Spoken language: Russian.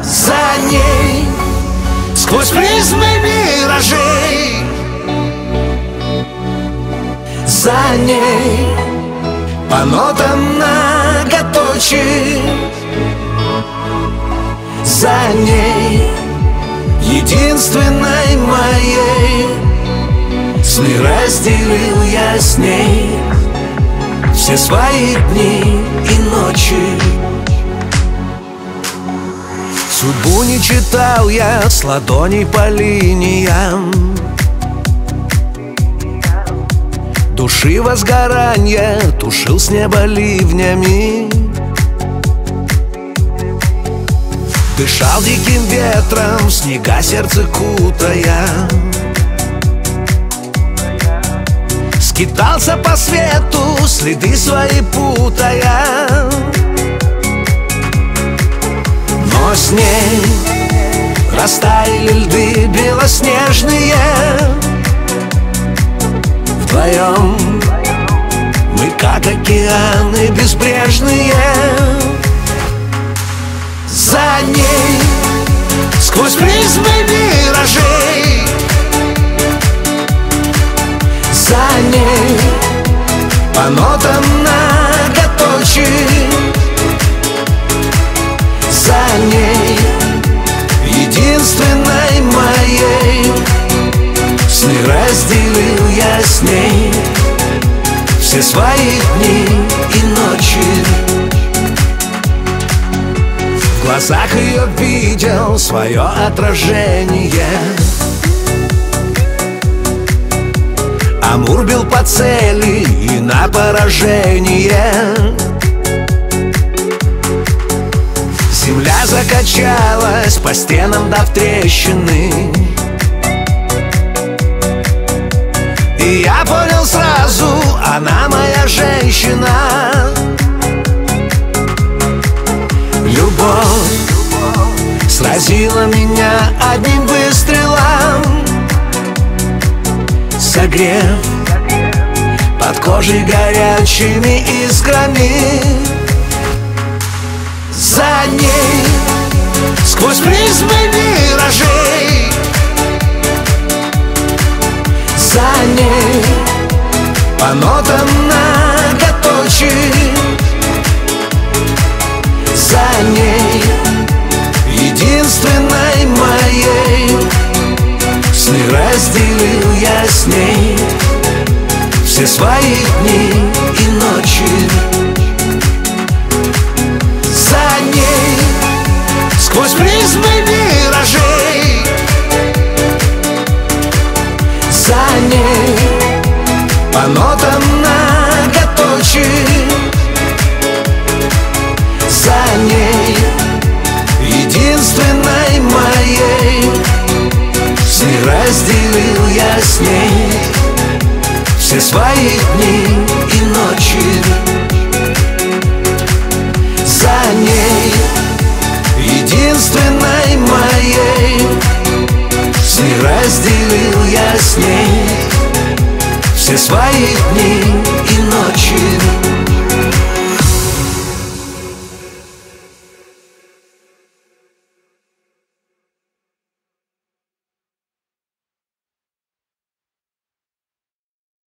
За ней сквозь призмы миражей, за ней по нотам многоточий, за ней единственной моей сны разделил я с ней все свои дни и ночи. Судьбу не читал я с ладоней по линиям, души возгорания тушил с неба ливнями. Дышал диким ветром, снега сердце кутая, скитался по свету, следы свои путая. Но с ней растаяли льды белоснежные. Вдвоем мы как океаны безбрежные. За ней сквозь призмы миражей, за ней по нотам многоточий, за ней единственной моей сны разделил я с ней все свои дни и ночи. В глазах ее видел свое отражение. Амур бил по цели и на поражение. Земля закачалась по стенам, дав трещины. И я понял сразу, она моя женщина. Любовь сразила меня одним выстрелом, согрев под кожей горячими искрами. За ней сквозь призмы миражей, за ней по нотам многоточий, за ней единственной моей сны разделил я с ней все свои дни и ночи. За ней сквозь призмы миражей, за ней по нотам многоточий, за ней единственной моей сны разделил я с ней все свои дни и ночи. За ней единственной моей сны разделил я с ней все свои дни и ночи.